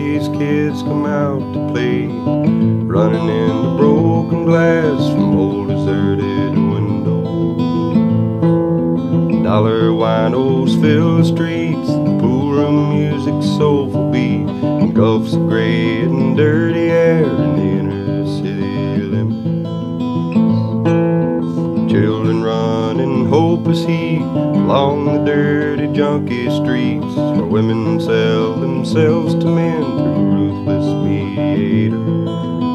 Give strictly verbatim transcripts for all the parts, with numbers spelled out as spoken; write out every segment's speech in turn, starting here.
these kids come out to play, running into broken glass from old deserted windows. Dollar winos fill the streets, the pool room music's soulful beat engulfs the gray and dirty air in the inner city limits. Children run in hopeless heat along the dirty junkie streets, where women sell themselves to men through ruthless mediators.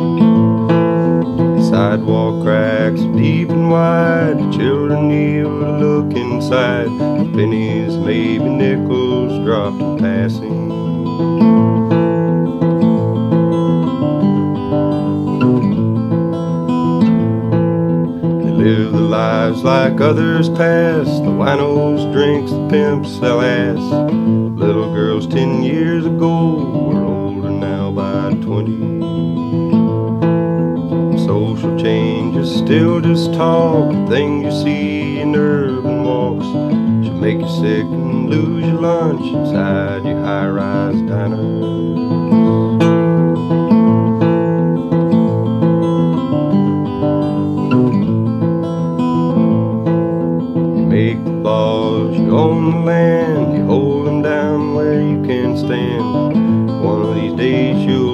The sidewalk cracks deep and wide, the children kneel to look inside, with pennies, maybe nickels dropped in passing. Live the lives like others pass, the winos, drinks, the pimps sell ass. Little girls ten years ago were older now by twenty. Social change is still just talk, the things you see in urban walks should make you sick and lose your lunch inside your high-rise diner. Make the laws, you own the land, you hold them down where you can stand. One of these days you'll